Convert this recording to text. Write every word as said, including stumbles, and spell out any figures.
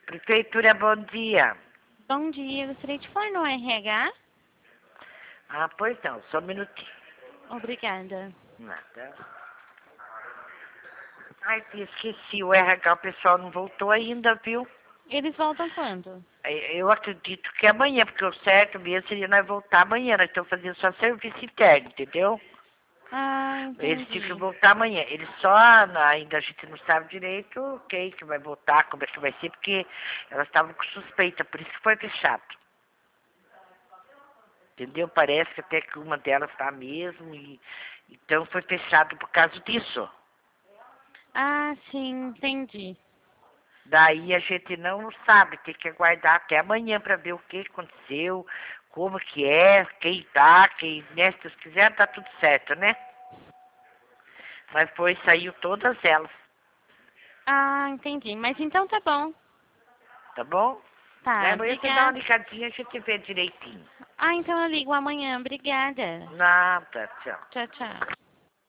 Prefeitura, bom dia. Bom dia, gostaria de falar no R H? Ah, pois não, só um minutinho. Obrigada. Nada. Ai, tia, esqueci, o R H, o pessoal não voltou ainda, viu? Eles voltam quando? É, eu acredito que é amanhã, porque o certo mesmo seria nós voltar amanhã. Nós estamos fazendo só serviço interno, entendeu? Ah, Eles tinham que entendi. voltar amanhã. Eles só, ainda a gente não sabe direito quem que vai voltar, como é que vai ser, porque elas estavam com suspeita, por isso que foi fechado. Entendeu? Parece que até que uma delas está mesmo, e então foi fechado por causa disso. Ah, sim, entendi. Daí a gente não sabe, tem que aguardar até amanhã para ver o que aconteceu, como que é, quem tá, quem, né, se Deus quiser, tá tudo certo, né? Mas foi, saiu todas elas, Ah, entendi. Mas então tá bom. tá bom? Né? Tá, Amanhã você dá uma obrigada. ligadinha, a gente vê direitinho. Ah, então eu ligo amanhã. Obrigada. Nada, tchau. Tchau, tchau.